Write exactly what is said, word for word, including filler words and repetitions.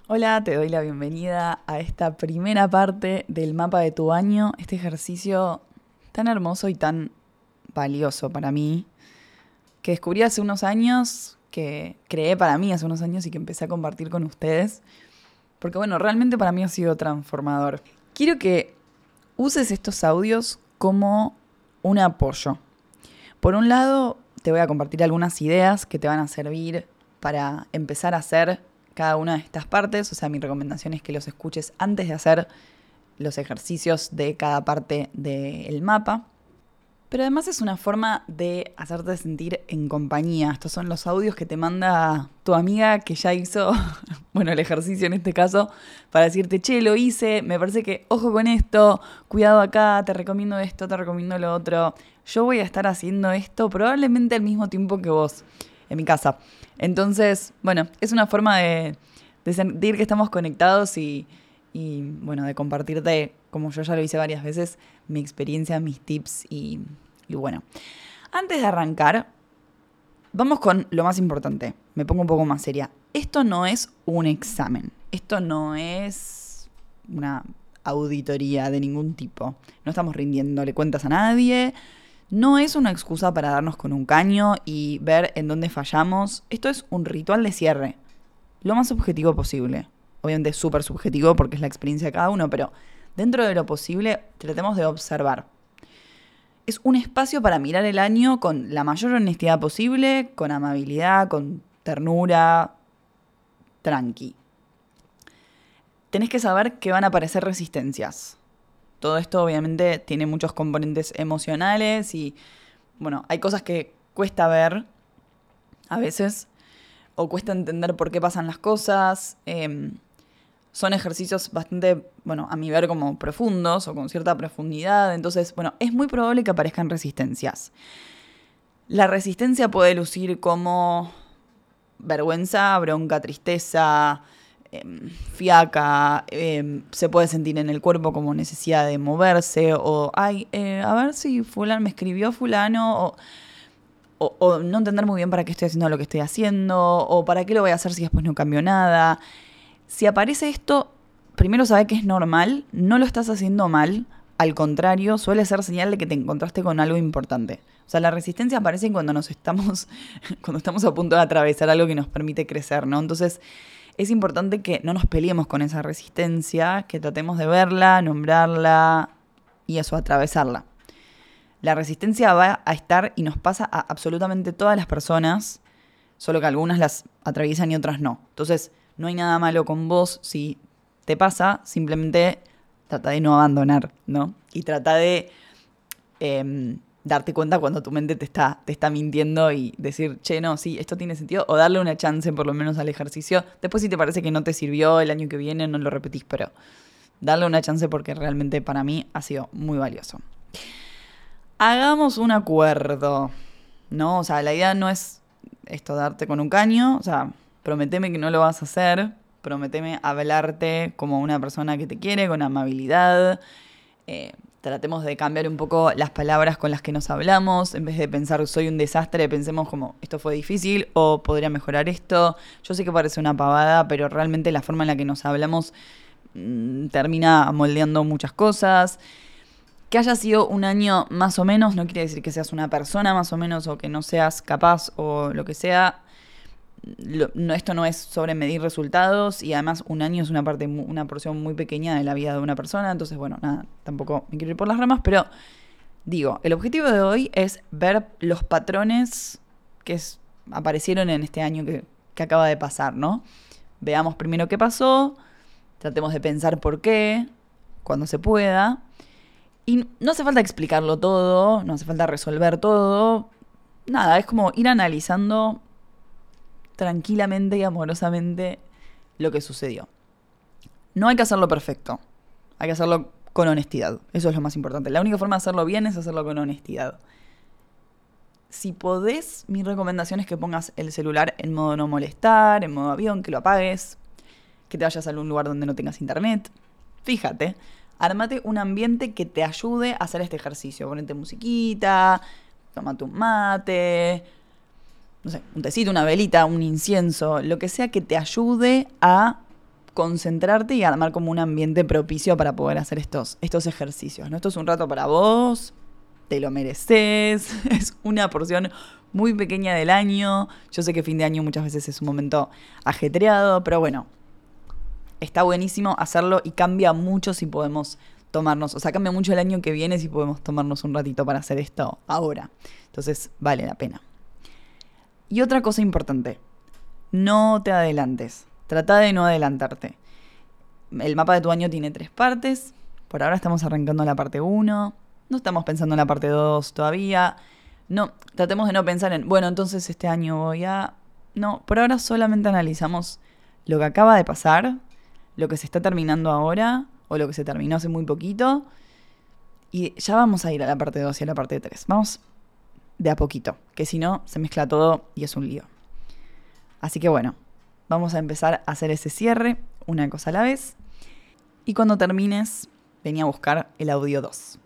Hola, te doy la bienvenida a esta primera parte del mapa de tu año, este ejercicio tan hermoso y tan valioso para mí, que descubrí hace unos años, que creé para mí hace unos años y que empecé a compartir con ustedes, porque bueno, realmente para mí ha sido transformador. Quiero que uses estos audios como un apoyo. Por un lado, te voy a compartir algunas ideas que te van a servir para empezar a hacer cada una de estas partes. O sea, mi recomendación es que los escuches antes de hacer los ejercicios de cada parte del mapa. Pero además es una forma de hacerte sentir en compañía. Estos son los audios que te manda tu amiga que ya hizo, bueno, el ejercicio en este caso, para decirte, che, lo hice, me parece que, ojo con esto, cuidado acá, te recomiendo esto, te recomiendo lo otro. Yo voy a estar haciendo esto probablemente al mismo tiempo que vos, en mi casa. Entonces, bueno, es una forma de, de sentir que estamos conectados y, y, bueno, de compartirte, como yo ya lo hice varias veces, mi experiencia, mis tips y... Y bueno, antes de arrancar, vamos con lo más importante. Me pongo un poco más seria. Esto no es un examen. Esto no es una auditoría de ningún tipo. No estamos rindiéndole cuentas a nadie. No es una excusa para darnos con un caño y ver en dónde fallamos. Esto es un ritual de cierre. Lo más objetivo posible. Obviamente es súper subjetivo porque es la experiencia de cada uno, pero dentro de lo posible tratemos de observar. Es un espacio para mirar el año con la mayor honestidad posible, con amabilidad, con ternura, tranqui. Tenés que saber que van a aparecer resistencias. Todo esto obviamente tiene muchos componentes emocionales y, bueno, hay cosas que cuesta ver a veces o cuesta entender por qué pasan las cosas. Eh, Son ejercicios bastante, bueno, a mi ver como profundos o con cierta profundidad. Entonces, bueno, es muy probable que aparezcan resistencias. La resistencia puede lucir como vergüenza, bronca, tristeza, eh, fiaca. Eh, se puede sentir en el cuerpo como necesidad de moverse. O, ay, eh, a ver si fulano me escribió fulano. O, o, o no entender muy bien para qué estoy haciendo lo que estoy haciendo. O para qué lo voy a hacer si después no cambio nada. Si aparece esto, primero sabe que es normal, no lo estás haciendo mal, al contrario, suele ser señal de que te encontraste con algo importante. O sea, la resistencia aparece cuando nos estamos, cuando estamos a punto de atravesar algo que nos permite crecer, ¿no? Entonces, es importante que no nos peleemos con esa resistencia, que tratemos de verla, nombrarla y eso, atravesarla. La resistencia va a estar y nos pasa a absolutamente todas las personas, solo que algunas las atraviesan y otras no. Entonces, no hay nada malo con vos si te pasa, simplemente trata de no abandonar, ¿no? Y trata de eh, darte cuenta cuando tu mente te está, te está mintiendo y decir, che, no, sí, esto tiene sentido, o darle una chance por lo menos al ejercicio. Después si te parece que no te sirvió el año que viene, no lo repetís, pero darle una chance porque realmente para mí ha sido muy valioso. Hagamos un acuerdo, ¿no? O sea, la idea no es esto, darte con un caño, o sea, prometeme que no lo vas a hacer, prometeme hablarte como una persona que te quiere, con amabilidad. Eh, tratemos de cambiar un poco las palabras con las que nos hablamos. En vez de pensar soy un desastre, pensemos como esto fue difícil o podría mejorar esto. Yo sé que parece una pavada, pero realmente la forma en la que nos hablamos mmm, termina moldeando muchas cosas. Que haya sido un año más o menos no quiere decir que seas una persona más o menos o que no seas capaz o lo que sea. Lo, no, esto no es sobre medir resultados y además un año es una parte, una porción muy pequeña de la vida de una persona. Entonces, bueno, nada, tampoco me quiero ir por las ramas, pero digo, el objetivo de hoy es ver los patrones que es, aparecieron en este año que, que acaba de pasar, ¿no? Veamos primero qué pasó, tratemos de pensar por qué, cuando se pueda. Y no hace falta explicarlo todo, no hace falta resolver todo. Nada, es como ir analizando tranquilamente y amorosamente lo que sucedió. No hay que hacerlo perfecto, hay que hacerlo con honestidad. Eso es lo más importante. La única forma de hacerlo bien es hacerlo con honestidad. Si podés, mi recomendación es que pongas el celular en modo no molestar, en modo avión, que lo apagues, que te vayas a algún lugar donde no tengas internet. Fíjate. Armate un ambiente que te ayude a hacer este ejercicio. Ponete musiquita, tomate un mate, no sé, un tecito, una velita, un incienso, lo que sea que te ayude a concentrarte y armar como un ambiente propicio para poder hacer estos, estos ejercicios, ¿no? Esto es un rato para vos, te lo mereces, es una porción muy pequeña del año. Yo sé que fin de año muchas veces es un momento ajetreado, pero bueno, está buenísimo hacerlo y cambia mucho si podemos tomarnos, o sea, cambia mucho el año que viene si podemos tomarnos un ratito para hacer esto ahora. Entonces, vale la pena. Y otra cosa importante, no te adelantes. Trata de no adelantarte. El mapa de tu año tiene tres partes. Por ahora estamos arrancando la parte uno. No estamos pensando en la parte dos todavía. No, tratemos de no pensar en, bueno, entonces este año voy a... No, por ahora solamente analizamos lo que acaba de pasar, lo que se está terminando ahora, o lo que se terminó hace muy poquito. Y ya vamos a ir a la parte dos y a la parte tres. Vamos de a poquito, que si no, se mezcla todo y es un lío. Así que bueno, vamos a empezar a hacer ese cierre, una cosa a la vez. Y cuando termines, vení a buscar el audio dos.